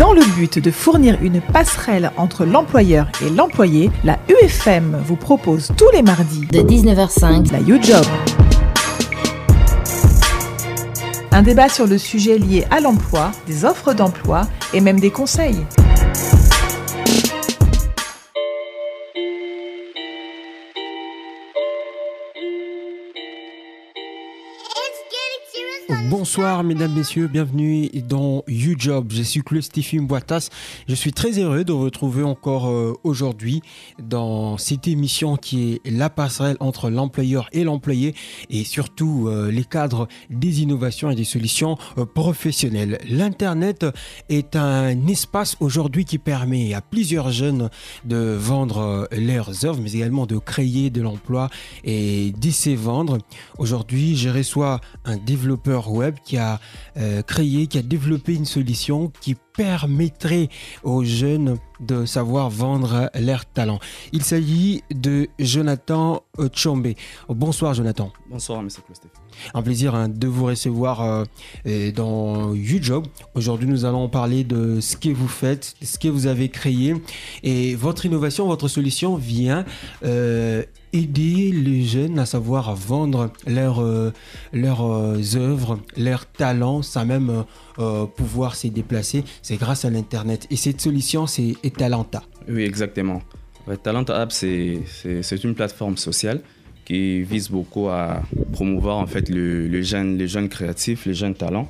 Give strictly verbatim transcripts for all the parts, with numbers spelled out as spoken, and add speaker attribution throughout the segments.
Speaker 1: Dans le but de fournir une passerelle entre l'employeur et l'employé, la U F M vous propose tous les mardis
Speaker 2: de dix-neuf heures cinq
Speaker 1: la YouJob. Un débat sur le sujet lié à l'emploi, des offres d'emploi et même des conseils.
Speaker 3: Bonsoir mesdames, messieurs, bienvenue dans YouJob. Je suis Claude Stéphane Boitas. Je suis très heureux de vous retrouver encore euh, aujourd'hui dans cette émission qui est la passerelle entre l'employeur et l'employé et surtout euh, les cadres des innovations et des solutions euh, professionnelles. L'Internet est un espace aujourd'hui qui permet à plusieurs jeunes de vendre euh, leurs œuvres mais également de créer de l'emploi et d'essayer vendre. Aujourd'hui, je reçois un développeur web qui a euh, créé, qui a développé une solution qui permettrait aux jeunes de savoir vendre leurs talents. Il s'agit de Jonathan Tchombe. Bonsoir Jonathan.
Speaker 4: Bonsoir monsieur Claude.
Speaker 3: Un plaisir hein, de vous recevoir euh, dans YouJob. Aujourd'hui nous allons parler de ce que vous faites, de ce que vous avez créé et votre innovation, votre solution vient euh, aider les jeunes à savoir vendre leurs euh, leurs euh, œuvres, leurs talents, sans même euh, pouvoir se déplacer. C'est grâce à l'Internet. Et cette solution, c'est Talenta.
Speaker 4: Oui, exactement. Ouais, Talenta App, c'est, c'est, c'est une plateforme sociale qui vise beaucoup à promouvoir en fait le, le jeune, les jeunes créatifs, les jeunes talents.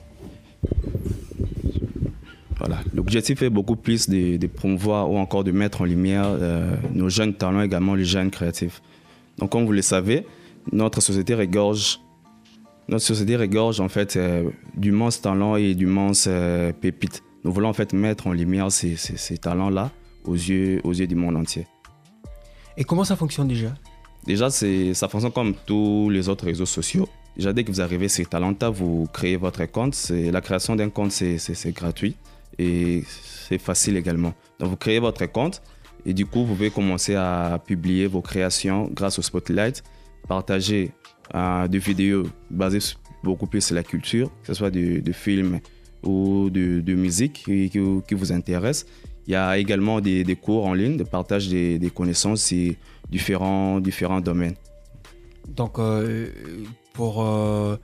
Speaker 4: Voilà. L'objectif est beaucoup plus de, de promouvoir ou encore de mettre en lumière euh, nos jeunes talents, également les jeunes créatifs. Donc, comme vous le savez, notre société regorge, notre société regorge en fait euh, d'immenses talents et d'immenses euh, pépites. Nous voulons en fait mettre en lumière ces, ces, ces talents-là aux yeux, aux yeux du monde entier.
Speaker 3: Et comment ça fonctionne déjà ?
Speaker 4: Déjà, c'est, ça fonctionne comme tous les autres réseaux sociaux. Déjà, dès que vous arrivez sur Talenta, vous créez votre compte. C'est, la création d'un compte, c'est, c'est, c'est gratuit et c'est facile également. Donc, vous créez votre compte et du coup, vous pouvez commencer à publier vos créations grâce au Spotlight, partager euh, des vidéos basées beaucoup plus sur la culture, que ce soit de, de films ou de, de musique qui, qui, qui vous intéresse. Il y a également des, des cours en ligne de partage des, des connaissances sur différents, différents domaines.
Speaker 3: Donc, euh, pour euh,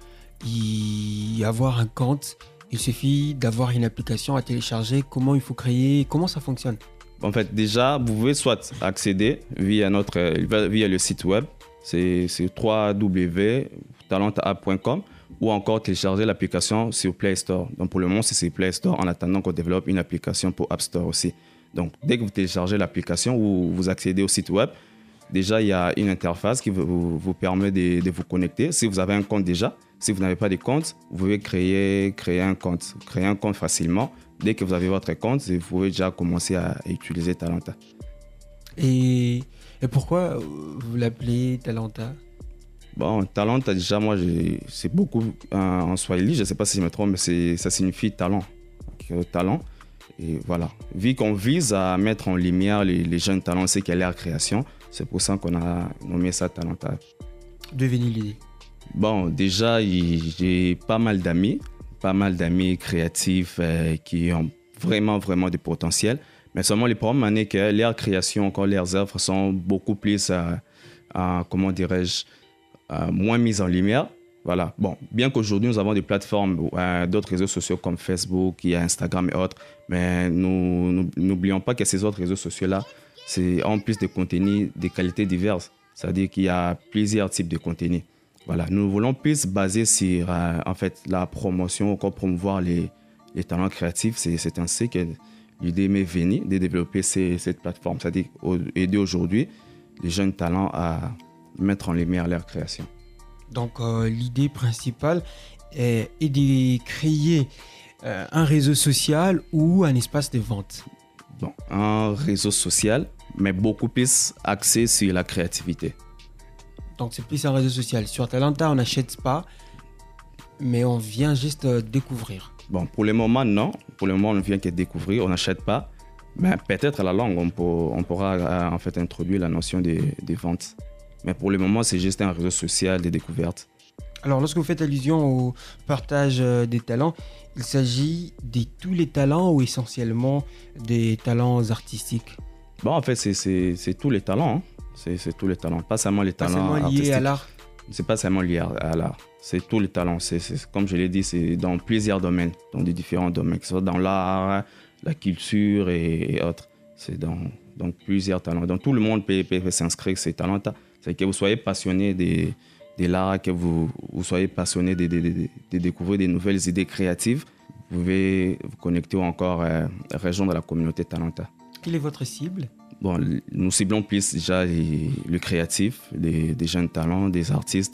Speaker 3: y avoir un compte, il suffit d'avoir une application à télécharger. Comment il faut créer ? Comment ça fonctionne ?
Speaker 4: En fait, déjà, vous pouvez soit accéder via, notre, via le site web, c'est, c'est w w w point talenta app point com ou encore télécharger l'application sur Play Store. Donc pour le moment, c'est sur Play Store en attendant qu'on développe une application pour App Store aussi. Donc dès que vous téléchargez l'application ou vous accédez au site web, déjà il y a une interface qui vous, vous permet de, de vous connecter. Si vous avez un compte déjà, si vous n'avez pas de compte, vous pouvez créer, créer un compte. Créer un compte facilement. Dès que vous avez votre compte, vous pouvez déjà commencer à utiliser Talenta.
Speaker 3: Et, et pourquoi vous l'appelez Talenta ?
Speaker 4: Bon, Talenta, déjà, moi, j'ai, c'est beaucoup euh, en swahili, je ne sais pas si je me trompe, mais c'est, ça signifie talent. Donc, talent. Et voilà. Vu qu'on vise à mettre en lumière les, les jeunes talents, c'est qu'il y a leur création, c'est pour ça qu'on a nommé ça Talenta.
Speaker 3: D'où est venue l'idée ?
Speaker 4: Bon, déjà, j'ai pas mal d'amis, pas mal d'amis créatifs euh, qui ont vraiment, vraiment du potentiel. Mais seulement le problème est que leurs créations, encore leurs œuvres, sont beaucoup plus, euh, euh, comment dirais-je, Euh, moins mise en lumière. Voilà. Bon, bien qu'aujourd'hui, nous avons des plateformes, euh, d'autres réseaux sociaux comme Facebook, il y a Instagram et autres, mais nous, nous n'oublions pas que ces autres réseaux sociaux-là, c'est en plus de contenus de qualités diverses. C'est-à-dire qu'il y a plusieurs types de contenus. Voilà. Nous voulons plus baser sur euh, en fait, la promotion, encore promouvoir les, les talents créatifs. C'est, c'est ainsi que l'idée m'est venue de développer ces, cette plateforme. C'est-à-dire aider aujourd'hui les jeunes talents à mettre en lumière leur création.
Speaker 3: Donc euh, l'idée principale est, est de créer euh, un réseau social ou un espace de vente.
Speaker 4: Bon, un réseau social, mais beaucoup plus axé sur la créativité.
Speaker 3: Donc c'est plus un réseau social. Sur Talenta, on n'achète pas, mais on vient juste euh, découvrir.
Speaker 4: Bon, pour le moment, non. Pour le moment, on ne vient que découvrir, on n'achète pas. Mais peut-être à la longue, on, peut, on pourra euh, en fait introduire la notion de, de vente. Mais pour le moment, c'est juste un réseau social de découverte.
Speaker 3: Alors, lorsque vous faites allusion au partage euh, des talents, il s'agit de tous les talents ou essentiellement des talents artistiques?
Speaker 4: Bon, en fait, c'est, c'est, c'est tous les talents. Hein. C'est, c'est tous les talents, pas seulement les
Speaker 3: Pas
Speaker 4: talents
Speaker 3: seulement liés
Speaker 4: artistiques.
Speaker 3: à l'art?
Speaker 4: C'est pas seulement lié à, à l'art. C'est tous les talents. C'est, c'est, comme je l'ai dit, c'est dans plusieurs domaines, dans des différents domaines, que ce soit dans l'art, la culture et, et autres. C'est dans, dans plusieurs talents. Donc, tout le monde peut, peut, peut s'inscrire ces talents-là. C'est que vous soyez passionné des, de l'art, que vous, vous soyez passionné de, de, de, de découvrir des nouvelles idées créatives. Vous pouvez vous connecter ou encore euh, rejoindre la communauté Talenta.
Speaker 3: Quelle est votre cible?
Speaker 4: Bon, nous ciblons plus déjà les, le créatif, les, des jeunes talents, des artistes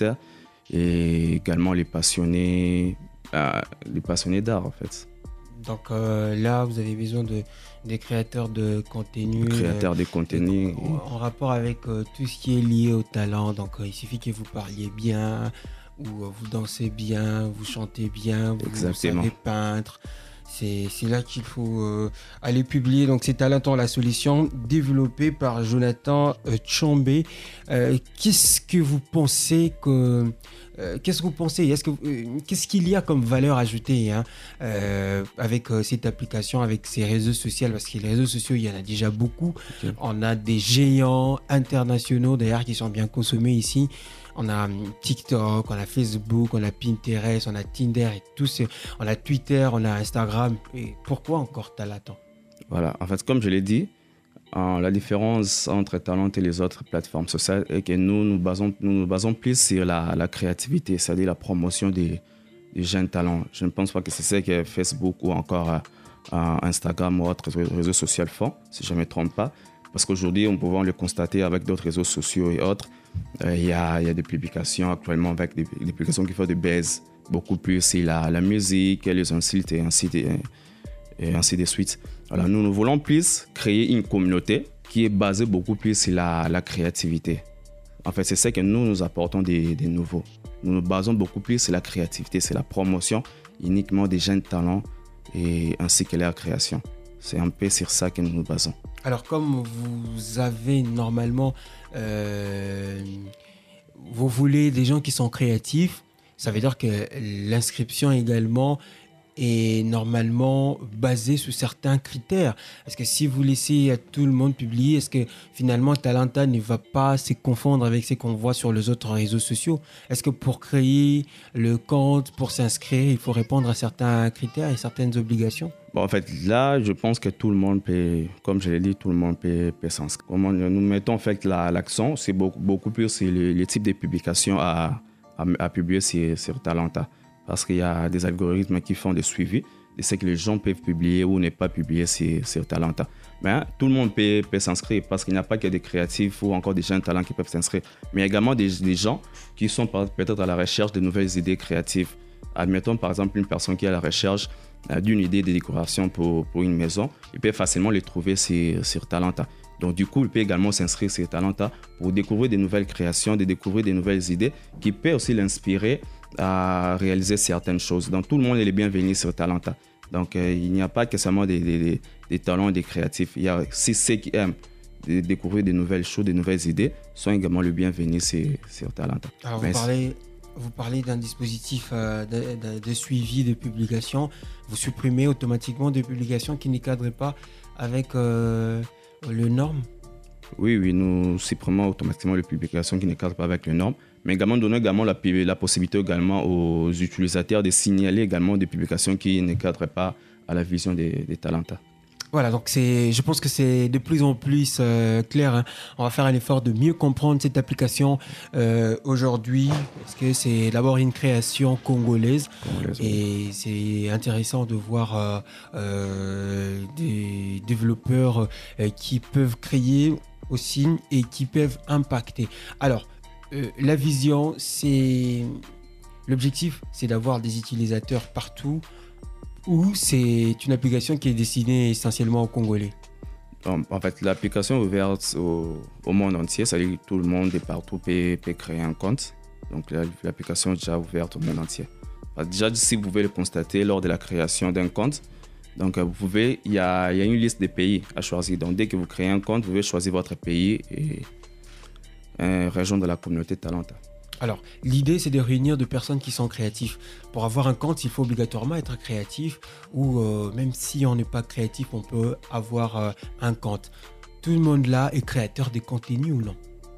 Speaker 4: et également les passionnés, euh, les passionnés d'art en fait.
Speaker 3: Donc euh, là, vous avez besoin de, des créateurs de contenu.
Speaker 4: Créateurs
Speaker 3: euh,
Speaker 4: de contenu.
Speaker 3: En, en rapport avec euh, tout ce qui est lié au talent. Donc euh, il suffit que vous parliez bien, ou euh, vous dansez bien, vous chantez bien, vous, vous savez peindre. C'est, c'est là qu'il faut euh, aller publier. Donc, c'est Talenta la solution, développée par Jonathan euh, Tchambé. Euh, qu'est-ce que vous pensez que euh, qu'est-ce que vous pensez Est-ce que euh, qu'est-ce qu'il y a comme valeur ajoutée hein, euh, avec euh, cette application, avec ces réseaux sociaux? Parce que les réseaux sociaux, il y en a déjà beaucoup. Okay. On a des géants internationaux d'ailleurs qui sont bien consommés ici. On a TikTok, on a Facebook, on a Pinterest, on a Tinder et tout ce, on a Twitter, on a Instagram. Et pourquoi encore Talenta?
Speaker 4: Voilà, en fait, comme je l'ai dit, euh, la différence entre Talenta et les autres plateformes sociales est que nous nous basons, nous, nous basons plus sur la, la créativité, c'est-à-dire la promotion des, des jeunes talents. Je ne pense pas que c'est ça que Facebook ou encore euh, Instagram ou autres réseaux sociaux font, si je ne me trompe pas. Parce qu'aujourd'hui, on peut le constater avec d'autres réseaux sociaux et autres. Il euh, y, y a des publications actuellement avec des, des publications qui font des buzz beaucoup plus sur la, la musique, les insultes et ainsi de, et ainsi de suite. Alors, nous, nous voulons plus créer une communauté qui est basée beaucoup plus sur la, la créativité. En fait, c'est ça que nous, nous apportons des, des nouveaux. Nous nous basons beaucoup plus sur la créativité, c'est la promotion uniquement des jeunes talents et ainsi que leur création. C'est un peu sur ça que nous nous basons.
Speaker 3: Alors, comme vous avez normalement, euh, vous voulez des gens qui sont créatifs, ça veut dire que l'inscription également est normalement basée sur certains critères. Est-ce que si vous laissez à tout le monde publier, est-ce que finalement Talenta ne va pas se confondre avec ce qu'on voit sur les autres réseaux sociaux? Est-ce que pour créer le compte, pour s'inscrire, il faut répondre à certains critères et certaines obligations?
Speaker 4: Bon, en fait, là, je pense que tout le monde peut, comme je l'ai dit, tout le monde peut, peut s'inscrire. Comment nous mettons en fait la, l'accent, c'est beaucoup, beaucoup plus sur le, le type de publication à, à, à publier sur, sur Talenta. Parce qu'il y a des algorithmes qui font des suivis de ce que les gens peuvent publier ou ne pas publier sur, sur Talenta. Mais hein, tout le monde peut, peut s'inscrire parce qu'il n'y a pas que des créatifs ou encore des jeunes talents qui peuvent s'inscrire. Mais il y a également des, des gens qui sont peut-être à la recherche de nouvelles idées créatives. Admettons par exemple une personne qui est à la recherche d'une idée de décoration pour, pour une maison, il peut facilement les trouver sur, sur Talenta. Donc du coup, il peut également s'inscrire sur Talenta pour découvrir de nouvelles créations, de découvrir de nouvelles idées qui peuvent aussi l'inspirer à réaliser certaines choses. Donc tout le monde est le bienvenu sur Talenta. Donc euh, il n'y a pas que seulement des, des, des talents et des créatifs. Il y a aussi ceux qui aiment de découvrir de nouvelles choses, de nouvelles idées, sont également le bienvenu sur, sur Talenta.
Speaker 3: Alors vous parlez... Vous parlez d'un dispositif euh, de, de, de suivi de publications. Vous supprimez automatiquement des publications qui ne cadrent pas avec euh, les normes?
Speaker 4: Oui, oui, nous supprimons automatiquement les publications qui ne cadrent pas avec les normes. Mais également, donnons également la, la possibilité également aux utilisateurs de signaler également des publications qui ne cadrent pas à la vision des, des Talenta.
Speaker 3: Voilà, donc c'est, je pense que c'est de plus en plus euh, clair. Hein. On va faire un effort de mieux comprendre cette application euh, aujourd'hui, parce que c'est d'abord une création congolaise. Congolaise et oui. C'est intéressant de voir euh, euh, des développeurs euh, qui peuvent créer aussi et qui peuvent impacter. Alors, euh, la vision, c'est... L'objectif, c'est d'avoir des utilisateurs partout, ou c'est une application qui est destinée essentiellement aux Congolais?
Speaker 4: En fait, l'application est ouverte au, au monde entier, c'est-à-dire que tout le monde et partout peut, peut créer un compte. Donc l'application est déjà ouverte au monde entier. Déjà, si vous pouvez le constater lors de la création d'un compte, donc vous pouvez, il y a, il y a une liste de pays à choisir. Donc dès que vous créez un compte, vous pouvez choisir votre pays et euh, rejoindre la communauté Talenta.
Speaker 3: Alors, l'idée, c'est de réunir deux personnes qui sont créatives. Pour avoir un compte, il faut obligatoirement être créatif ou euh, même si on n'est pas créatif, on peut avoir euh, un compte. Tout le monde là est créateur de contenu ou non?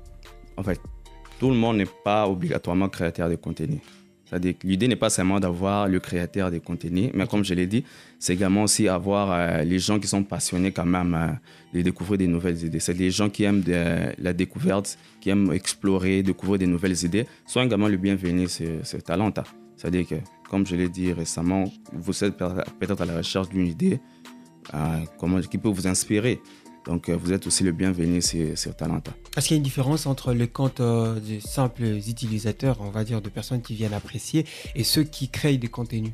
Speaker 4: En fait, tout le monde n'est pas obligatoirement créateur de contenu. C'est-à-dire que l'idée n'est pas seulement d'avoir le créateur des contenus, mais comme je l'ai dit, c'est également aussi avoir euh, les gens qui sont passionnés quand même euh, de découvrir des nouvelles idées. C'est les gens qui aiment de, la découverte, qui aiment explorer, découvrir des nouvelles idées, sont également le bienvenu sur ce talent-là. C'est-à-dire que, comme je l'ai dit récemment, vous êtes peut-être à la recherche d'une idée euh, comment, qui peut vous inspirer. Donc, vous êtes aussi le bienvenu sur ce talent-là.
Speaker 3: Est-ce qu'il y a une différence entre les comptes euh, de simples utilisateurs, on va dire, de personnes qui viennent apprécier, et ceux qui créent des contenus?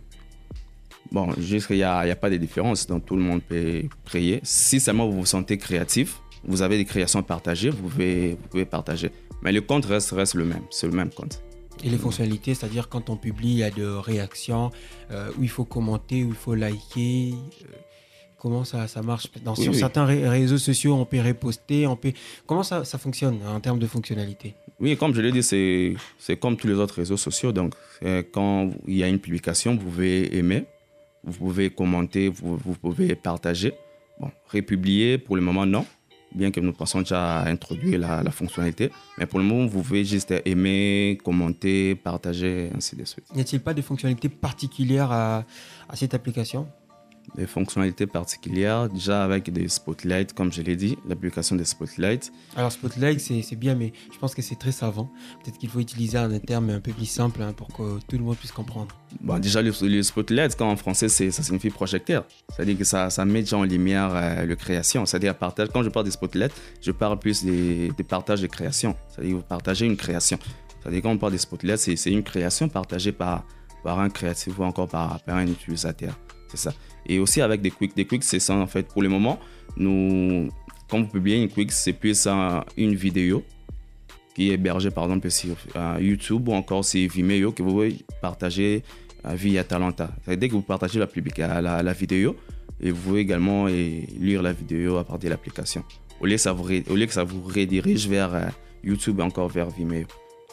Speaker 4: Bon, juste qu'il n'y a, a pas de différence, donc tout le monde peut créer. Si seulement vous vous sentez créatif, vous avez des créations partagées, vous pouvez, vous pouvez partager. Mais le compte reste, reste le même, c'est le même compte.
Speaker 3: Et les fonctionnalités, c'est-à-dire quand on publie, il y a de réactions, euh, où il faut commenter, où il faut liker... Euh... Comment ça, ça marche dans, oui, Sur oui. certains ré- réseaux sociaux, on peut reposter, on peut... Comment ça, ça fonctionne en termes de fonctionnalité?
Speaker 4: Oui, comme je l'ai dit, c'est, c'est comme tous les autres réseaux sociaux. Donc, quand il y a une publication, vous pouvez aimer, vous pouvez commenter, vous, vous pouvez partager. Bon, republier, pour le moment, non. Bien que nous pensons déjà introduire la, la fonctionnalité. Mais pour le moment, vous pouvez juste aimer, commenter, partager, ainsi de suite.
Speaker 3: N'y a-t-il pas de fonctionnalités particulières à, à cette application?
Speaker 4: Des fonctionnalités particulières, déjà avec des spotlights, comme je l'ai dit, l'application des spotlights.
Speaker 3: Alors, spotlight, c'est, c'est bien, mais je pense que c'est très savant. Peut-être qu'il faut utiliser un terme un peu plus simple hein, pour que tout le monde puisse comprendre.
Speaker 4: Bon, déjà, le, le spotlight, quand en français, c'est, ça signifie projecteur. C'est-à-dire que ça, ça met déjà en lumière euh, le création. C'est-à-dire, partage, quand je parle des spotlights, je parle plus des, des partages de création. C'est-à-dire que vous partagez une création. C'est-à-dire quand on parle des spotlights, c'est, c'est une création partagée par, par un créatif ou encore par, par un utilisateur. C'est ça. Et aussi avec des quicks. Des quicks, c'est ça en fait. Pour le moment, nous, quand vous publiez une quick, c'est plus un, une vidéo qui est hébergée par exemple sur uh, YouTube ou encore sur Vimeo que vous pouvez partager uh, via Talenta. Dès que vous partagez la, la, la, la vidéo, et vous pouvez également et, lire la vidéo à partir de l'application. Au lieu que ça vous, au lieu que ça vous redirige vers uh, YouTube et encore vers Vimeo.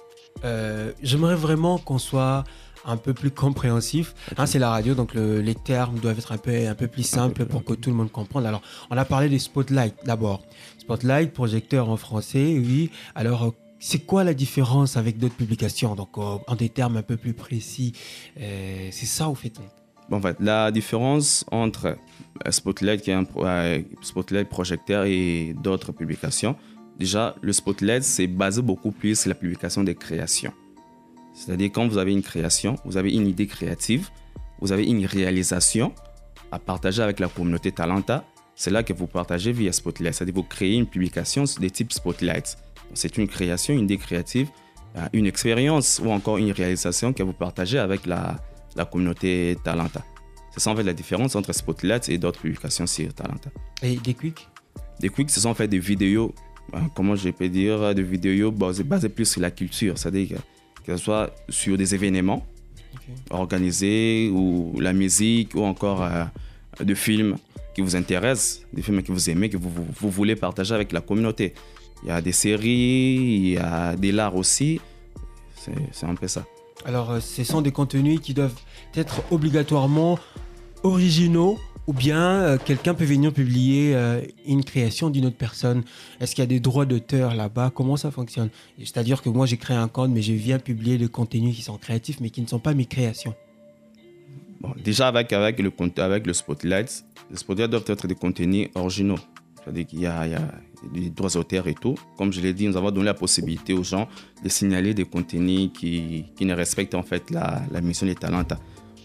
Speaker 3: Euh, j'aimerais vraiment qu'on soit un peu plus compréhensif. Hein, c'est la radio, donc le, les termes doivent être un peu, un peu plus simples pour que tout le monde comprenne. Alors, on a parlé des spotlights d'abord. Spotlight, projecteur en français, oui. Alors, c'est quoi la différence avec d'autres publications? Donc, euh, en des termes un peu plus précis, euh, c'est ça au fait.
Speaker 4: Bon, en fait, la différence entre Spotlight, qui est un euh, Spotlight projecteur et d'autres publications, déjà, le Spotlight, c'est basé beaucoup plus sur la publication des créations. C'est-à-dire quand vous avez une création, vous avez une idée créative, vous avez une réalisation à partager avec la communauté Talenta, c'est là que vous partagez via Spotlight. C'est-à-dire que vous créez une publication de type Spotlight. C'est une création, une idée créative, une expérience ou encore une réalisation que vous partagez avec la, la communauté Talenta. C'est ça en fait la différence entre Spotlight et d'autres publications sur Talenta.
Speaker 3: Et des quicks?
Speaker 4: Des quicks, ce sont en fait des vidéos, comment je peux dire, des vidéos basées, basées plus sur la culture. C'est-à-dire que que ce soit sur des événements okay. organisés ou la musique ou encore euh, des films qui vous intéressent, des films que vous aimez, que vous, vous, vous voulez partager avec la communauté. Il y a des séries, il y a des lards aussi, c'est, c'est un peu ça.
Speaker 3: Alors, euh, ce sont des contenus qui doivent être obligatoirement originaux ou bien euh, quelqu'un peut venir publier euh, une création d'une autre personne. Est-ce qu'il y a des droits d'auteur là-bas? Comment ça fonctionne? C'est-à-dire que moi, j'ai créé un compte, mais je viens publier des contenus qui sont créatifs, mais qui ne sont pas mes créations.
Speaker 4: Bon, déjà, avec, avec, le, avec le Spotlight, les Spotlights doivent être des contenus originaux. C'est-à-dire qu'il y a, il y a des droits d'auteur et tout. Comme je l'ai dit, nous avons donné la possibilité aux gens de signaler des contenus qui, qui ne respectent en fait la, la mission des Talenta,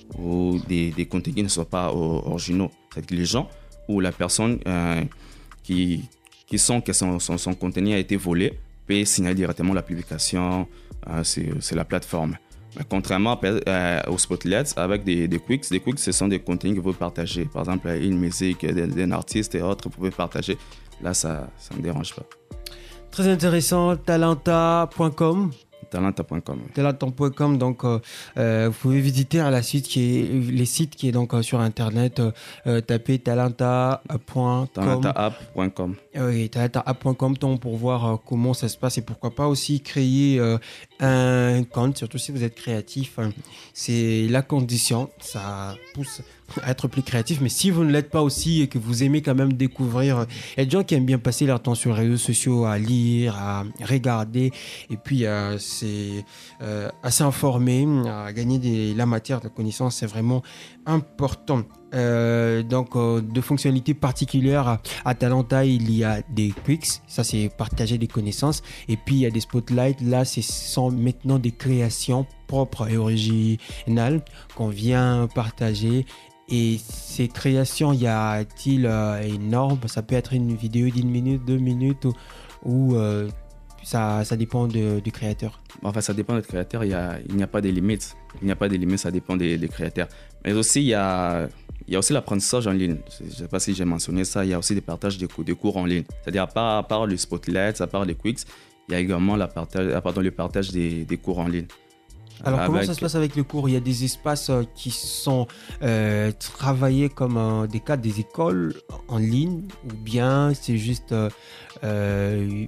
Speaker 4: ou des, des contenus qui ne sont pas originaux. C'est-à-dire que les gens ou la personne euh, qui, qui sent que son, son, son contenu a été volé peut signaler directement la publication euh, sur, sur la plateforme. Mais contrairement euh, aux Spotlights, avec des, des quicks, des quicks, ce sont des contenus que vous pouvez partager. Par exemple, une musique d'un artiste et autres, vous pouvez partager. Là, ça, ça ne dérange pas.
Speaker 3: Très intéressant, talenta point com.
Speaker 4: talanta point com.
Speaker 3: talanta point com, donc euh, euh, vous pouvez visiter à la suite qui est, les sites qui est donc euh, sur internet, euh, tapez talanta point com.
Speaker 4: talanta app point com.
Speaker 3: Oui, talanta app point com pour voir euh, comment ça se passe et pourquoi pas aussi créer euh, un compte, surtout si vous êtes créatif. Hein. C'est la condition, ça pousse à être plus créatif, mais si vous ne l'êtes pas aussi et que vous aimez quand même découvrir, il y a des gens qui aiment bien passer leur temps sur les réseaux sociaux à lire, à regarder, et puis euh, c'est euh, assez informé, à gagner des, la matière de connaissance, c'est vraiment important. Euh, donc euh, de fonctionnalités particulières à, à Talanta, il y a des quicks, ça c'est partager des connaissances, et puis il y a des spotlights, là ce sont maintenant des créations propres et originales qu'on vient partager. Et ces créations, y a-t-il euh, énorme? Ça peut être une vidéo d'une minute, deux minutes, ou, ou euh, ça, ça dépend de, du créateur.
Speaker 4: Enfin, ça dépend du créateur, il, y a, il n'y a pas de limites. Il n'y a pas de limites, ça dépend des, des créateurs. Mais aussi, il y a, il y a aussi l'apprentissage en ligne. Je ne sais pas si j'ai mentionné ça, il y a aussi des partages de cours, de cours en ligne. C'est-à-dire, à part, à part le spotlight, à part les quicks, il y a également la partage, pardon, le partage des, des cours en ligne.
Speaker 3: Alors, avec... comment ça se passe avec le cours? Il y a des espaces euh, qui sont euh, travaillés comme euh, des cas des écoles en ligne, ou bien c'est juste... Euh, euh,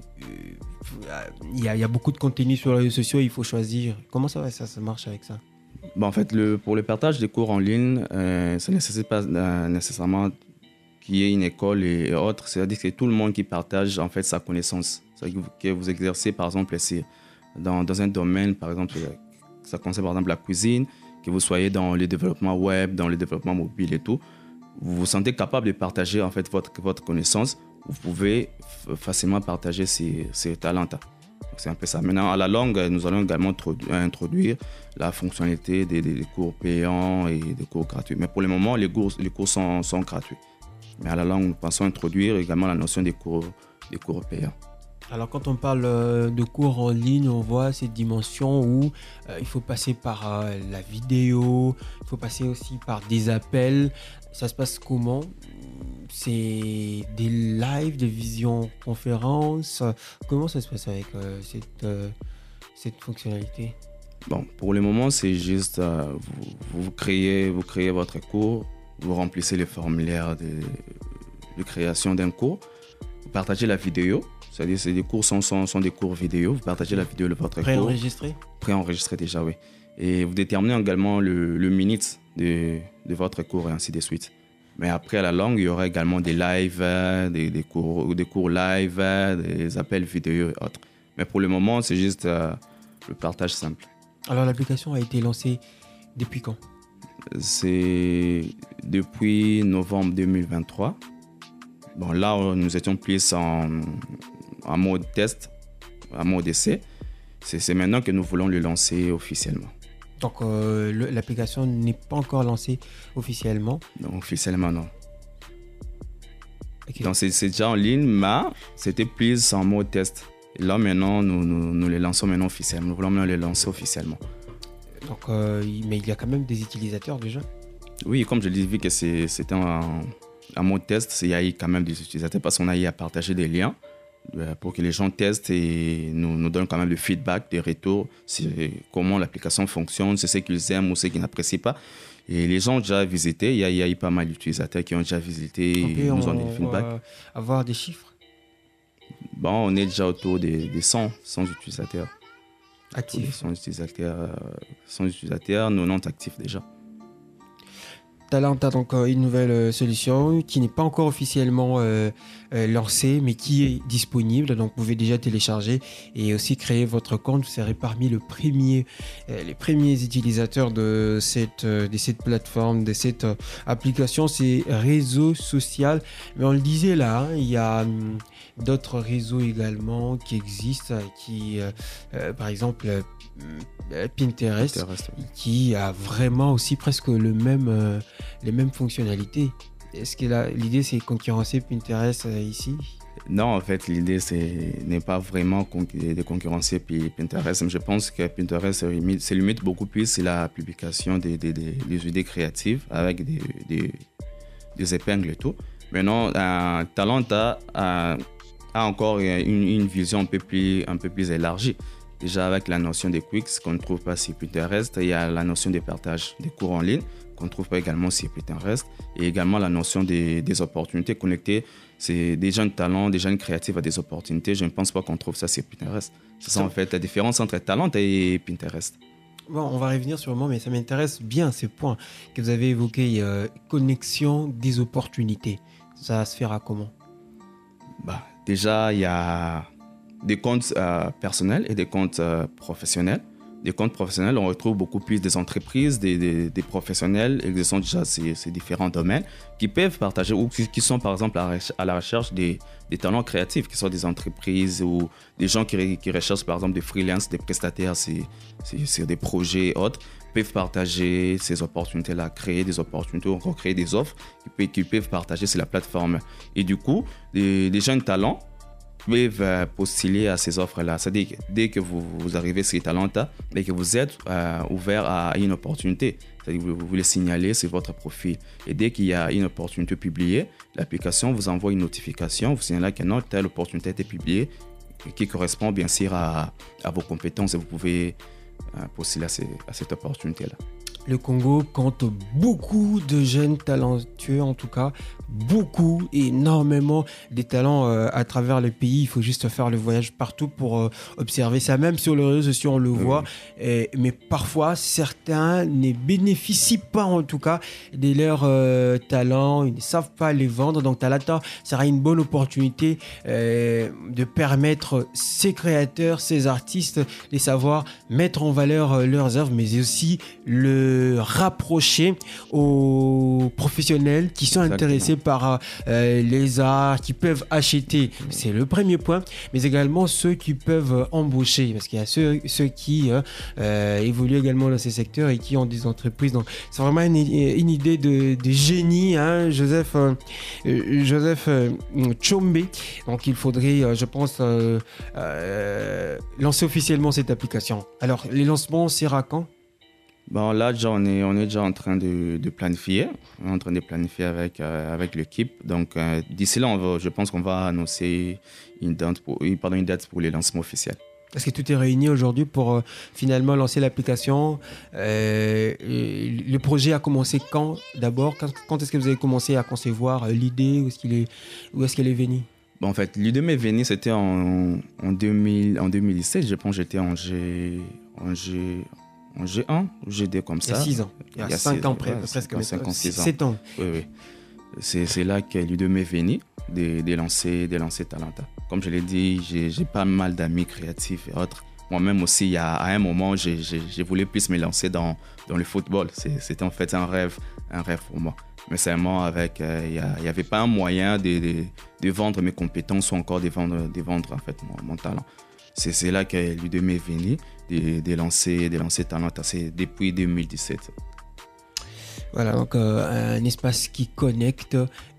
Speaker 3: il, y a, il y a beaucoup de contenu sur les réseaux sociaux, il faut choisir. Comment ça, ça, ça marche avec ça?
Speaker 4: Bon, en fait, le, pour le partage des cours en ligne, euh, ça ne nécessite pas euh, nécessairement qu'il y ait une école et, et autres. C'est-à-dire que c'est tout le monde qui partage en fait, sa connaissance. C'est-à-dire que vous exercez, par exemple, dans, dans un domaine, par exemple... Ça concerne par exemple la cuisine, que vous soyez dans le développement web, dans le développement mobile et tout, vous vous sentez capable de partager en fait votre, votre connaissance, vous pouvez f- facilement partager ces, ces talents-là. C'est un peu ça. Maintenant, à la longue, nous allons également introduire la fonctionnalité des, des cours payants et des cours gratuits. Mais pour le moment, les cours, les cours sont, sont gratuits. Mais à la longue, nous pensons introduire également la notion des cours, des cours payants.
Speaker 3: Alors quand on parle de cours en ligne, on voit cette dimension où euh, il faut passer par euh, la vidéo, il faut passer aussi par des appels. Ça se passe comment? C'est des lives, des visioconférences. Comment ça se passe avec euh, cette, euh, cette fonctionnalité?
Speaker 4: Bon, pour le moment, c'est juste euh, vous, vous, créez, vous créez votre cours, vous remplissez le formulaire de, de création d'un cours, vous partagez la vidéo. C'est-à-dire que les cours sont, sont, sont des cours vidéo. Vous partagez la vidéo de votre cours.
Speaker 3: Préenregistré?
Speaker 4: Préenregistré déjà, oui. Et vous déterminez également le, le minute de, de votre cours et ainsi de suite. Mais après, à la longue, il y aura également des lives, des, des, cours, des cours live, des appels vidéo et autres. Mais pour le moment, c'est juste euh, le partage simple.
Speaker 3: Alors, l'application a été lancée depuis quand?
Speaker 4: C'est depuis novembre deux mille vingt-trois. Bon, là, nous étions plus en... en mode test, en mode essai. C'est, c'est maintenant que nous voulons le lancer officiellement.
Speaker 3: Donc euh, le, l'application n'est pas encore lancée officiellement?
Speaker 4: Non, officiellement non.
Speaker 3: Okay.
Speaker 4: Donc c'est, c'est déjà en ligne, mais c'était plus en mode test. Et là maintenant, nous, nous, nous le lançons maintenant officiellement. Nous voulons maintenant le lancer officiellement.
Speaker 3: Donc, euh, mais il y a quand même des utilisateurs déjà?
Speaker 4: Oui, comme je l'ai dit, vu que c'est, c'était en, en mode test, il y a eu quand même des utilisateurs parce qu'on a eu à partager des liens pour que les gens testent et nous, nous donnent quand même le feedback, des retours, sur comment l'application fonctionne, c'est ce qu'ils aiment ou ce qu'ils n'apprécient pas. Et les gens ont déjà visité, il y a, il y a eu pas mal d'utilisateurs qui ont déjà visité et nous ont donné des feedbacks.
Speaker 3: Euh, avoir des chiffres?
Speaker 4: Bon, on est déjà autour des, des cent, cent utilisateurs.
Speaker 3: Actifs?
Speaker 4: cent utilisateurs, cent utilisateurs, quatre-vingt-dix actifs déjà.
Speaker 3: Talanta, donc euh, une nouvelle euh, solution qui n'est pas encore officiellement euh, euh, lancée, mais qui est disponible. Donc, vous pouvez déjà télécharger et aussi créer votre compte. Vous serez parmi le premier, euh, les premiers utilisateurs de cette, euh, de cette plateforme, de cette euh, application. C'est réseau social. Mais on le disait là, hein, il y a hum, d'autres réseaux également qui existent, qui, euh, euh, par exemple, euh, Pinterest, Pinterest oui. Qui a vraiment aussi presque le même, euh, les mêmes fonctionnalités. Est-ce que la, l'idée c'est concurrencer Pinterest euh, ici?
Speaker 4: Non, en fait, l'idée c'est, n'est pas vraiment de concurrencer Pinterest. Je pense que Pinterest se limite, se limite beaucoup plus sur la publication des, des, des, des idées créatives avec des, des, des épingles et tout. Maintenant, euh, Talanta a, a encore une, une vision un peu plus, un peu plus élargie. Déjà avec la notion des Quicks qu'on ne trouve pas sur Pinterest, il y a la notion de partage des cours en ligne qu'on ne trouve pas également sur Pinterest et également la notion des, des opportunités connectées. C'est des jeunes talents, des jeunes créatifs à des opportunités. Je ne pense pas qu'on trouve ça sur Pinterest. C'est ça en fait la différence entre Talent et Pinterest.
Speaker 3: Bon, on va revenir sur le moment, mais ça m'intéresse bien ces points que vous avez évoqués. Euh, connexion des opportunités. Ça se fera comment?
Speaker 4: Bah, déjà, il y a des comptes euh, personnels et des comptes euh, professionnels. Des comptes professionnels, on retrouve beaucoup plus des entreprises, des, des, des professionnels exerçant déjà ces, ces différents domaines qui peuvent partager ou qui, qui sont par exemple à, à la recherche des, des talents créatifs, qui sont des entreprises ou des gens qui, qui recherchent par exemple des freelances, des prestataires sur, sur, sur des projets et autres, peuvent partager ces opportunités-là, créer des opportunités ou encore créer des offres qu'ils qui peuvent partager sur la plateforme. Et du coup, des, des jeunes talents peuvent postuler à ces offres-là. C'est-à-dire que dès que vous, vous arrivez sur Talenta et que vous êtes euh, ouvert à une opportunité, c'est-à-dire que vous, vous les signalez sur votre profil. Et dès qu'il y a une opportunité publiée, l'application vous envoie une notification, vous signalez que non, telle opportunité a été publiée qui correspond bien sûr à, à vos compétences et vous pouvez euh, postuler à, ces, à cette opportunité-là.
Speaker 3: Le Congo compte beaucoup de jeunes talentueux, en tout cas, beaucoup, énormément des talents euh, à travers le pays. Il faut juste faire le voyage partout pour euh, observer ça. Même sur les réseaux sociaux, on le oui. voit. Et, mais parfois, certains ne bénéficient pas, en tout cas, de leurs euh, talents. Ils ne savent pas les vendre. Donc, Talenta sera une bonne opportunité euh, de permettre ces créateurs, ces artistes, de savoir mettre en valeur euh, leurs œuvres, mais aussi le rapprocher aux professionnels qui sont Exactement. intéressés par euh, les arts, qui peuvent acheter. C'est le premier point, mais également ceux qui peuvent embaucher, parce qu'il y a ceux, ceux qui euh, euh, évoluent également dans ces secteurs et qui ont des entreprises. Donc, c'est vraiment une, une idée de, de génie, hein, Joseph, euh, Joseph euh, Tchombe. Donc, il faudrait, euh, je pense, euh, euh, lancer officiellement cette application. Alors, les lancements, c'est à quand?
Speaker 4: Bon, là, déjà, on, est, on est déjà en train de, de planifier. On est en train de planifier avec, euh, avec l'équipe. Donc, euh, d'ici là, on va, je pense qu'on va annoncer une date pour, pardon, une date pour les lancements officiels.
Speaker 3: Est-ce que tout est réuni aujourd'hui pour euh, finalement lancer l'application? euh, Le projet a commencé quand d'abord? Quand, quand est-ce que vous avez commencé à concevoir euh, l'idée? Où est-ce qu'il est, où est-ce qu'elle est venue?
Speaker 4: Bon, en fait, l'idée m'est venue, c'était en, en, deux mille, en deux mille dix-sept. Je pense que j'étais en G... En G En G un ou G deux comme ça.
Speaker 3: Il y a six ans. Il y a, il y a cinq ans, près, ouais, presque.
Speaker 4: cinq ans, six ans.
Speaker 3: sept ans.
Speaker 4: Oui, oui. C'est, c'est là que l'idée m'est venue de, de, lancer, de lancer Talenta. Comme je l'ai dit, j'ai, j'ai pas mal d'amis créatifs et autres. Moi-même aussi, il y a, à un moment, j'ai, j'ai, j'ai voulu plus me lancer dans, dans le football. C'est, c'était en fait un rêve, un rêve pour moi. Mais seulement avec, euh, il n'y avait pas un moyen de, de, de vendre mes compétences ou encore de vendre, de vendre en fait, mon, mon talent. C'est, c'est là que l'idée m'est venue de, de lancer, de lancer Talenta. C'est depuis deux mille dix-sept.
Speaker 3: Voilà, donc euh, un espace qui connecte.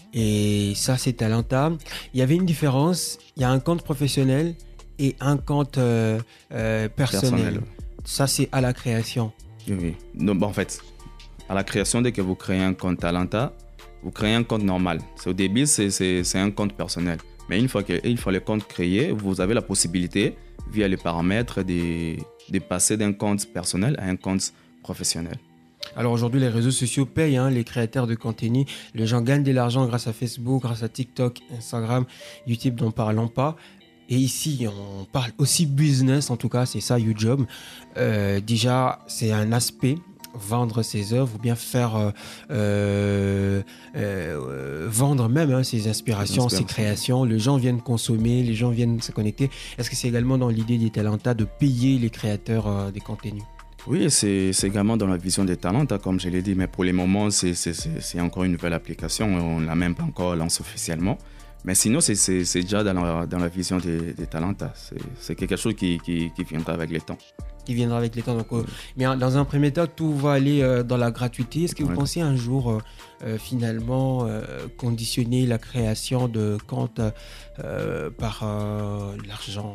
Speaker 3: Et ça, c'est Talenta. Il y avait une différence. Il y a un compte professionnel et un compte euh, euh, personnel. personnel. Ça, c'est à la création.
Speaker 4: Oui, oui. Non, bon, en fait, à la création, dès que vous créez un compte Talenta, vous créez un compte normal. C'est, au début, c'est, c'est, c'est un compte personnel. Mais une fois, que, une fois le compte créé, vous avez la possibilité, via les paramètres, de, de passer d'un compte personnel à un compte professionnel.
Speaker 3: Alors aujourd'hui, les réseaux sociaux payent, hein, les créateurs de contenu. Les gens gagnent de l'argent grâce à Facebook, grâce à TikTok, Instagram, YouTube, n'en parlons pas. Et ici, on parle aussi business, en tout cas, c'est ça, YouJob. Euh, déjà, c'est un aspect, vendre ses œuvres ou bien faire euh, euh, euh, vendre même hein, ses inspirations, ses créations. Les gens viennent consommer, les gens viennent se connecter. Est-ce que c'est également dans l'idée des Talenta de payer les créateurs euh, des contenus?
Speaker 4: Oui, c'est, c'est également dans la vision des Talenta, comme je l'ai dit, mais pour le moment, c'est, c'est, c'est, c'est encore une nouvelle application. On ne l'a même pas encore lancée officiellement. Mais sinon, c'est, c'est, c'est déjà dans la, dans la vision des, des Talenta. C'est, c'est quelque chose qui, qui, qui viendra avec le temps.
Speaker 3: Qui viendra avec le temps. Donc, euh, mais dans un premier temps, tout va aller euh, dans la gratuité. Est-ce que vous ouais. pensez un jour, euh, euh, finalement, euh, conditionner la création de comptes euh, par euh, l'argent?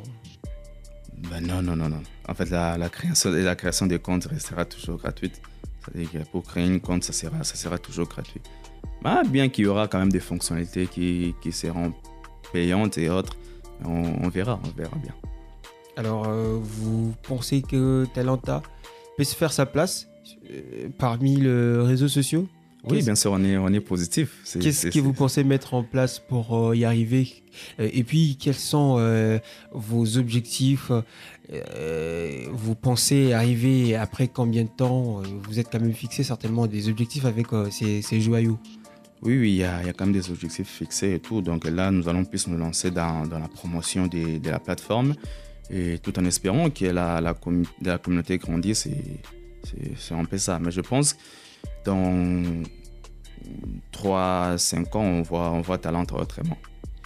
Speaker 4: Ben non, non, non, non. En fait, la, la, création, la création des comptes restera toujours gratuite. C'est-à-dire que pour créer un compte, ça sera, ça sera toujours gratuit. Ben, bien qu'il y aura quand même des fonctionnalités qui, qui seront payantes et autres, on, on verra, on verra bien.
Speaker 3: Alors, euh, vous pensez que Talenta peut se faire sa place euh, parmi les réseaux sociaux?
Speaker 4: Oui, bien sûr, on est, on est positif.
Speaker 3: C'est, Qu'est-ce c'est, que c'est... vous pensez mettre en place pour euh, y arriver? euh, Et puis, quels sont euh, vos objectifs? euh, Vous pensez arriver après combien de temps? Vous êtes quand même fixé certainement des objectifs avec euh, ces, ces joyaux.
Speaker 4: Oui, oui, il y, a, il y a quand même des objectifs fixés et tout. Donc là, nous allons plus nous lancer dans, dans la promotion des, de la plateforme. Et tout en espérant que la, la, commu- la communauté grandisse, c'est, c'est, c'est un peu ça. Mais je pense que dans trois à cinq ans, on voit, on voit Talenta autrement.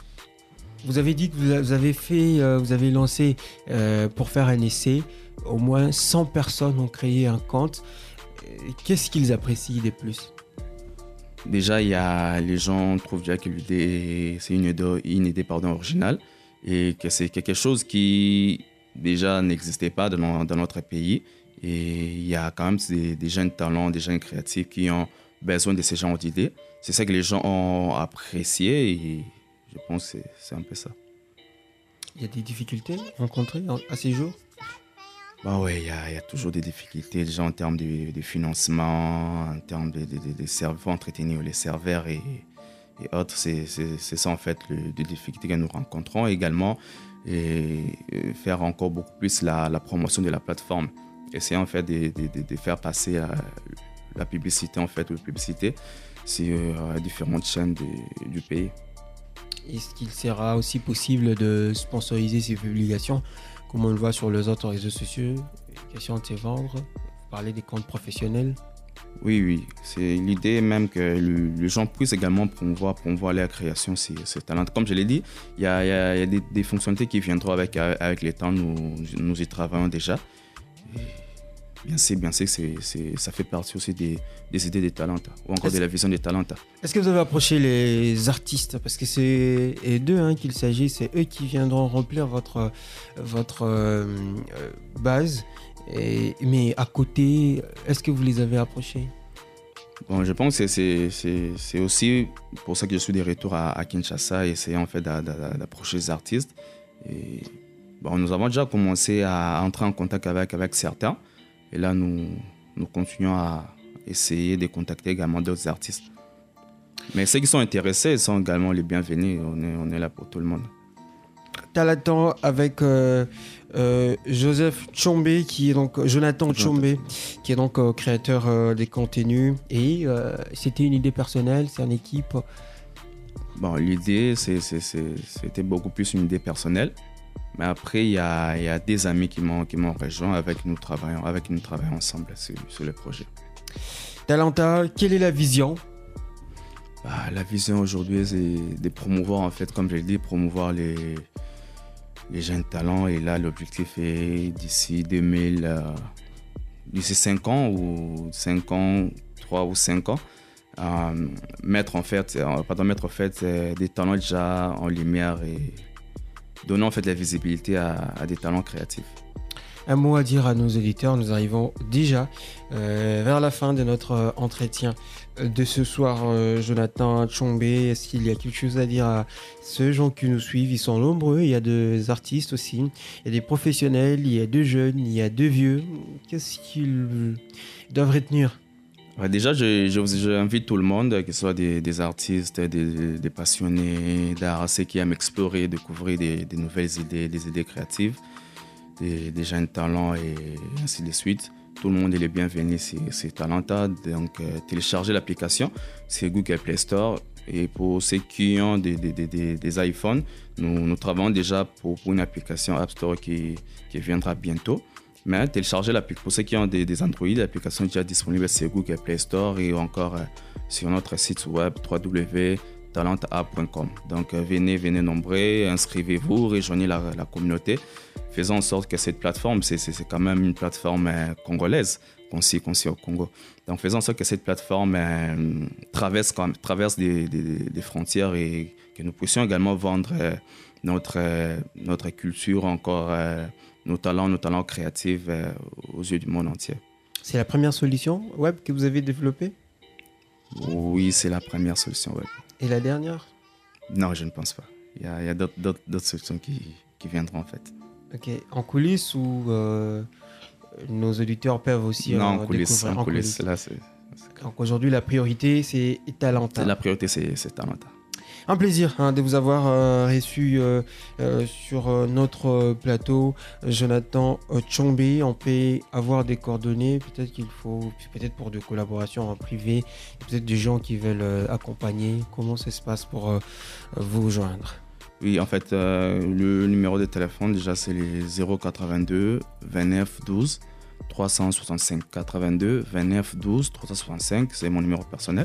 Speaker 3: Vous avez dit que vous avez, fait, euh, vous avez lancé euh, pour faire un essai. Au moins cent personnes ont créé un compte. Qu'est-ce qu'ils apprécient des plus?
Speaker 4: Déjà, il y a, les gens trouvent déjà que l'idée, c'est une idée, une idée pardon, originale et que c'est quelque chose qui déjà n'existait pas dans, dans notre pays. Et il y a quand même des, des jeunes talents, des jeunes créatifs qui ont besoin de ces genres d'idées. C'est ça que les gens ont apprécié et je pense que c'est, c'est un peu ça.
Speaker 3: Il y a des difficultés rencontrées à ces jours?
Speaker 4: Bah oui, il y, y a toujours des difficultés déjà en termes de, de financement, en termes de, de, de, de serveurs, entretenir les serveurs et, et autres. C'est, c'est, c'est ça en fait le, les difficultés que nous rencontrons également et, et faire encore beaucoup plus la, la promotion de la plateforme. Essayer en fait de, de, de, de faire passer la, la publicité en fait, ou la publicité sur euh, différentes chaînes de, du pays.
Speaker 3: Est-ce qu'il sera aussi possible de sponsoriser ces publications comme on le voit sur les autres réseaux sociaux? Question de se vendre, vous parlez des comptes professionnels.
Speaker 4: Oui, oui, c'est l'idée même que le, les gens puissent également promouvoir, promouvoir leur création, c'est, c'est talent. Comme je l'ai dit, il y a, y a, y a des, des fonctionnalités qui viendront avec, avec les temps, nous, nous y travaillons déjà. Et bien sûr, bien sûr, c'est, c'est, ça fait partie aussi des, des idées des talents ou encore Est-ce... de la vision des talents.
Speaker 3: Est-ce que vous avez approché les artistes? Parce que c'est d'eux hein, qu'il s'agit, c'est eux qui viendront remplir votre, votre euh, base. Et, mais à côté, est-ce que vous les avez approchés?
Speaker 4: Bon, je pense que c'est, c'est, c'est aussi pour ça que je suis de retour à, à Kinshasa, essayer en fait d'a, d'a, d'approcher les artistes. Et, bon, nous avons déjà commencé à entrer en contact avec, avec certains. Et là, nous, nous continuons à essayer de contacter également d'autres artistes. Mais ceux qui sont intéressés sont également les bienvenus. On est, on est là pour tout le monde.
Speaker 3: Talenta avec euh, euh, Joseph Tchombe, qui est donc Jonathan Tchombe, qui est donc euh, créateur euh, des contenus. Et euh, c'était une idée personnelle, c'est une équipe.
Speaker 4: Bon, l'idée, c'est, c'est, c'est, c'était beaucoup plus une idée personnelle. Mais après, il y a, y a des amis qui m'ont, qui m'ont rejoint, avec nous travaillons, avec nous travaillons ensemble sur, sur le projet.
Speaker 3: Talenta, quelle est la vision?
Speaker 4: Bah, la vision aujourd'hui, c'est de promouvoir, en fait, comme je l'ai dit, promouvoir les, les jeunes talents. Et là, l'objectif est d'ici deux mille, euh, d'ici cinq ans, ou cinq ans, trois ou cinq ans, euh, mettre en fait, euh, pardon, mettre en fait euh, des talents déjà en lumière et donnant en fait la visibilité à, à des talents créatifs.
Speaker 3: Un mot à dire à nos éditeurs, nous arrivons déjà euh, vers la fin de notre euh, entretien de ce soir. euh, Jonathan Tchombe, est-ce qu'il y a quelque chose à dire à ceux gens qui nous suivent? Ils sont nombreux, il y a des artistes aussi, il y a des professionnels, il y a deux jeunes, il y a deux vieux. Qu'est-ce qu'ils doivent retenir?
Speaker 4: Déjà, je, je, j'invite tout le monde, que ce soit des, des artistes, des, des passionnés d'art, ceux qui aiment explorer, découvrir des, des nouvelles idées, des idées créatives, des, des jeunes talents et ainsi de suite. Tout le monde est le bienvenu, c'est, c'est Talenta. Donc, euh, téléchargez l'application, c'est Google Play Store. Et pour ceux qui ont des, des, des, des iPhones, nous, nous travaillons déjà pour, pour une application App Store qui, qui viendra bientôt. Mais téléchargez l'application. Pour ceux qui ont des, des Android, l'application est déjà disponible sur Google Play Store et encore euh, sur notre site web w w w point talenta app point com. Donc euh, venez, venez nombreux, inscrivez-vous, rejoignez la, la communauté. Faisons en sorte que cette plateforme, c'est, c'est, c'est quand même une plateforme euh, congolaise, conçue, conçue au Congo. Donc faisons en sorte que cette plateforme euh, traverse, quand même, traverse des, des, des frontières et que nous puissions également vendre euh, notre, euh, notre culture encore. Euh, nos talents, nos talents créatifs euh, aux yeux du monde entier.
Speaker 3: C'est la première solution web que vous avez développée?
Speaker 4: Oui, c'est la première solution web.
Speaker 3: Et la dernière?
Speaker 4: Non, je ne pense pas. Il y a, il y a d'autres, d'autres, d'autres solutions qui, qui viendront en fait.
Speaker 3: Ok, en coulisses ou euh, nos auditeurs peuvent aussi
Speaker 4: non,
Speaker 3: euh,
Speaker 4: en coulisses,
Speaker 3: découvrir
Speaker 4: en
Speaker 3: en
Speaker 4: coulisses.
Speaker 3: coulisses.
Speaker 4: Là, c'est, c'est...
Speaker 3: Donc aujourd'hui, la priorité, c'est Talenta.
Speaker 4: La priorité, c'est, c'est Talenta.
Speaker 3: Un plaisir hein, de vous avoir euh, reçu euh, euh, sur euh, notre euh, plateau, Jonathan euh, Tchombé. On peut avoir des coordonnées, peut-être qu'il faut, peut-être pour des collaborations en privé, peut-être des gens qui veulent euh, accompagner. Comment ça se passe pour euh, vous joindre?
Speaker 4: Oui, en fait, euh, le numéro de téléphone, déjà, c'est les zéro quatre-vingt-deux vingt-neuf douze trois cent soixante-cinq. quatre-vingt-deux vingt-neuf douze trois cent soixante-cinq, c'est mon numéro personnel.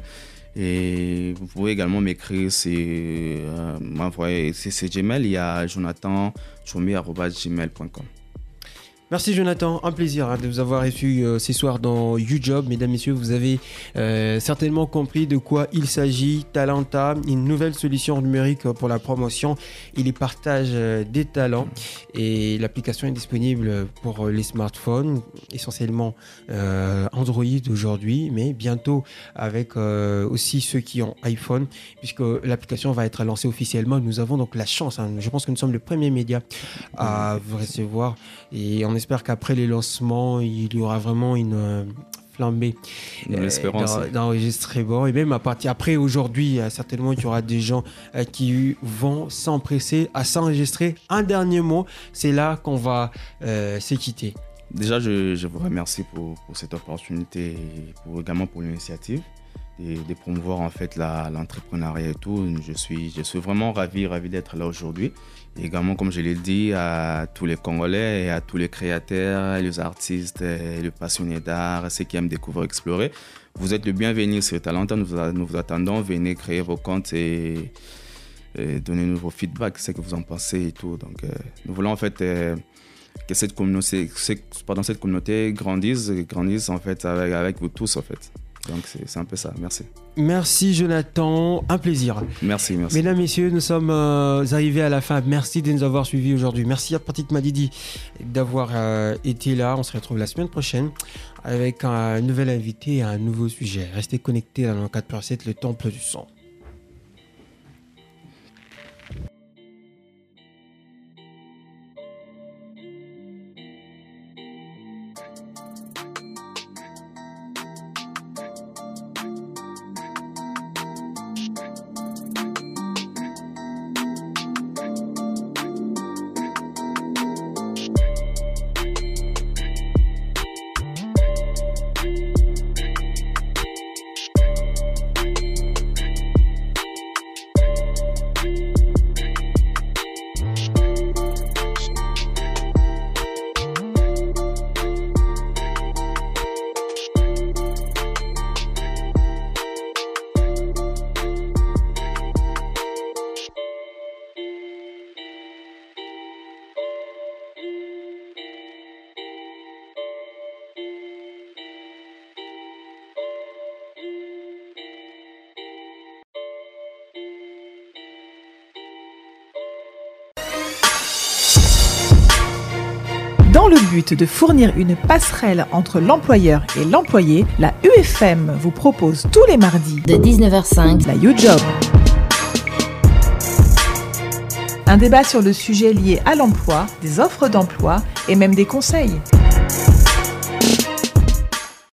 Speaker 4: Et vous pouvez également m'écrire, c'est, euh, m'envoyer, c'est, c'est Gmail, il y a jonathan tchombé arobase gmail point com.
Speaker 3: Merci Jonathan, un plaisir hein, de vous avoir reçu euh, ce soir dans YouJob. Mesdames, Messieurs, vous avez euh, certainement compris de quoi il s'agit. Talenta, une nouvelle solution numérique pour la promotion et les partages euh, des talents. Et l'application est disponible pour les smartphones, essentiellement euh, Android aujourd'hui, mais bientôt avec euh, aussi ceux qui ont iPhone, puisque l'application va être lancée officiellement. Nous avons donc la chance, hein, je pense que nous sommes le premier média à vous recevoir et on espère qu'après les lancements, il y aura vraiment une euh, flambée
Speaker 4: Nous l'espérons
Speaker 3: euh, d'enregistrement. Et même à partir après aujourd'hui, euh, certainement, il y aura des gens euh, qui vont s'empresser à s'enregistrer. Un dernier mot, c'est là qu'on va euh, se quitter.
Speaker 4: Déjà, je, je vous remercie pour, pour cette opportunité et pour, également pour l'initiative de, de promouvoir en fait la, l'entrepreneuriat et tout. Je suis, je suis vraiment ravi, ravi d'être là aujourd'hui. Et également, comme je l'ai dit, à tous les Congolais et à tous les créateurs, les artistes, les passionnés d'art, ceux qui aiment découvrir, explorer. Vous êtes le bienvenu sur Talenta. Nous vous, nous vous attendons. Venez créer vos comptes et, et donnez-nous vos feedbacks, ce que vous en pensez et tout. Donc, euh, nous voulons en fait euh, que cette communauté, pardon, cette communauté grandisse, grandisse en fait avec, avec vous tous en fait. Donc c'est, c'est un peu ça, merci.
Speaker 3: Merci Jonathan, un plaisir.
Speaker 4: Merci, merci.
Speaker 3: Mesdames, Messieurs, nous sommes euh, arrivés à la fin. Merci de nous avoir suivis aujourd'hui. Merci à Pratique Madidi d'avoir euh, été là. On se retrouve la semaine prochaine avec un nouvel invité et un nouveau sujet. Restez connectés dans le quatre pour sept, le temple du son.
Speaker 1: Dans le but de fournir une passerelle entre l'employeur et l'employé, la U F M vous propose tous les mardis
Speaker 2: de dix-neuf heures cinq
Speaker 1: la YouJob. Un débat sur le sujet lié à l'emploi, des offres d'emploi et même des conseils.